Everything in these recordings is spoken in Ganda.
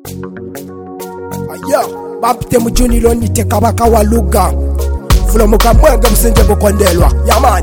Aya bapite mujunilo nite kabaka wa luga fulomuka mwenge musenje bukondelwa yamani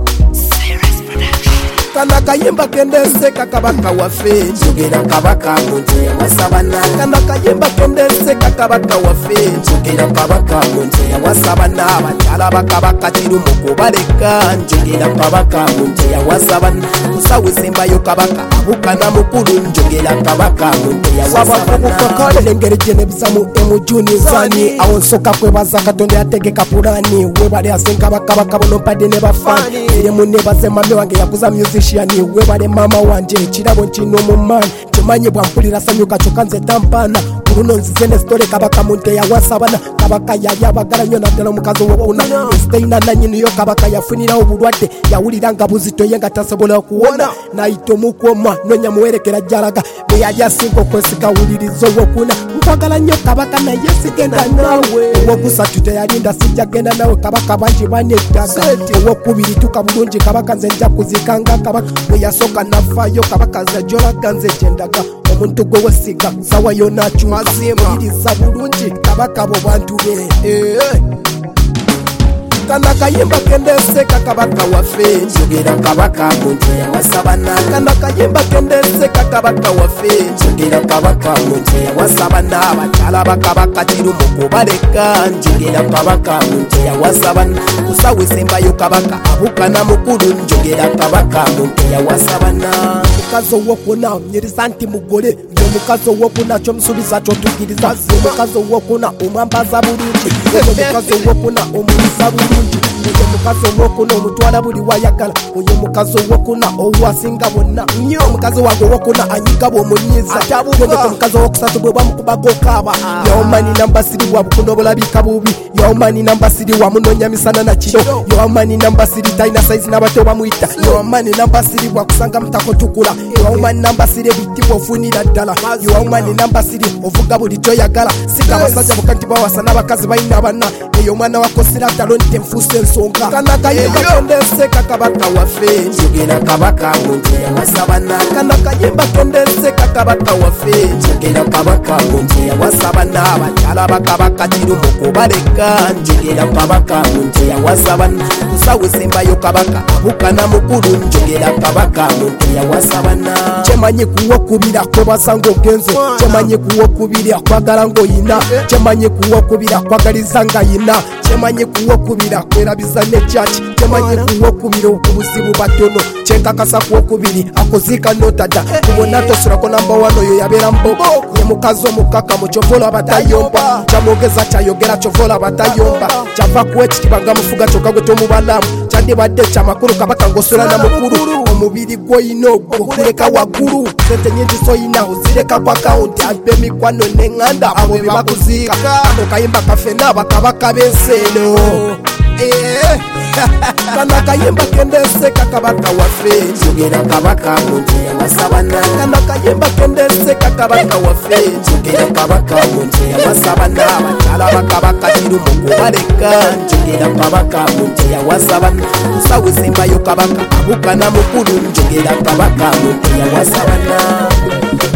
kana kayimba kendese kakabaka wafe njogera kabaka munte wasabana kana kayimba kendese kakabaka wafe njogera kabaka munte wasabana batala bakabaka tiru mukubaleka njogera kabaka munte wasabana usawisemba yo kabaka abukana mukulu njogera kabaka munte wasabana kale lengere jene bisamu emujuni zani awonsoka kwebaza katonde ategeka pulani webale asenga bakabaka bono pade ne bafani ire munne basema me wange yakuza music webale mama wanje kirabo nkino mumani kimanye bwampulira sanyuka chokanze tampana kuruno nzizene story kabaka munte ya wasabana kabaka yali abagala nyo naddala omukazi wokuna steina nanyini yo kabaka yafunira obulwadde yawulira nga buzito yenga tasobola okuwona naito mukoma nonya muwerekera jalaga beyali asinga okwesika wulirizo wokuna nkwagala nnyo kabaka naye sigenda nawe owokusatu teyalinda sijja genda nawe kabaka bangi baneddaga owokubiri tuka bulungi kabaka nze nja kuzikanga kabaka weyasoka navayo kabaka nze jolaga nze gyendaga omuntu gwe wesiga sawa yona cyumazimiriza bulungi kabaka bo bantu be kana kayimba kendese kakabaka wafe njogera kabaka munte wasabana kana kayimba kendese kakabaka wafe njogera kabaka munte wasabana batala bakabaka tiru mukubaleka njogera kabaka munte wasabana usawisemba yo kabaka abukana mukulu njogera kabaka munte wasabana mukazo wokuna nyirisanti mugole mukazo wokuna chomusubiza chotukiriza mukazo wokuna umwambaza bulungi mukazo wokuna omulisa bulungi oyo mukazi wokuna omutwala buli wayagala oyo mukazi wokuna owasinga bonna nnyo omukazi wange wokuna anyiga bwomunyiza yondeka omukazi wokusatu bwe bwamukubaga okaaba yawomani nambasiri bwabukunobulabika bubi yawomani nambasiri wamunonya misana na kiro yawomani nambasiri talina saizi n'abato bamuyita yawomani nambasiri bwakusanga mutakotukula yawomani nambasiri ebitibwa ofunira ddala yawomani nambasiri ovuga buli kyoyagala siga abasajja bukanti bawasa n'abakazi balina banna eyo omwana wakosira talonte nfuuse ensonga kana kayimba kendese kakabaka wafe njogera kabaka munte wasabana kana kayimba kendese kakabaka wafe njogera kabaka munte wasabana batala bakabaka tiru mukubaleka njogera kabaka munte wasabana usawisemba yo kabaka abukana mukulu njogera kabaka munte wasabana kyemanye kuwokubira kwebasanga ogenze kyemanye kuwokubira kwagala ngoyina kyemanye kuwokubira kwagaliza nga yina kyemanye kuwokubira kwerabiza ne church kyemanye kuwokubira okubuzibu batono kyenkakasa kuwokubiri akozika notada kubona tosurako namba wano yo yabera mbobo ye mukazi omukaka mukyovola batayomba kyamwogeza kyayogera kyovola batayomba kyava kuwekitibanga mufuga kyokka gwe tomubalamu kyandibadde kyamakulu kabaka ngosula na mukulu omubiri gwoyina okuleka waggulu sente nyingi soyina ozireka ku akawunti abe emikwano neŋŋanda abo be bakuziika ano kayimba kafena bakabaka b'enseeno kana kayimba kendese kakabaka wafe njogera kabaka munte wasabana kana kayimba kendese kakabaka wafe njogera kabaka munte wasabana batala bakabaka tiru mukubaleka njogera kabaka munte wasabana usawisemba yo kabaka abukana mukulu njogera kabaka munte wasabana